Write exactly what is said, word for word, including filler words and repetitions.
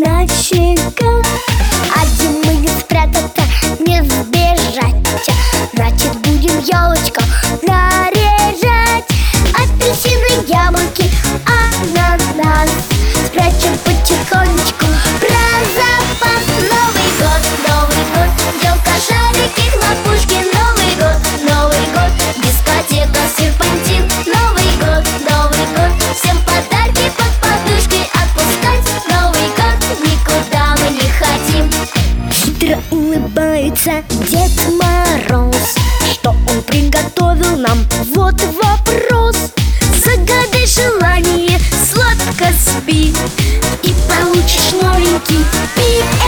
на щеках. А зимы не спрятаться, не сбежать. Значит, будем елочку наряжать. Апельсины, яблоки, ананас спрячем потихонечку про запас. Новый год, Новый год, елка, шарики, хлопушки. Новый год, Новый год, дискотека, серпантин. Новый год, Новый год, всем подарки под подушки отпускать. Новый год, никуда мы не хотим. Хитро улыбается Дед Мороз. Что он приготовил нам? Вот вопрос. Загадай желание, сладко спи, и получишь новенький пик.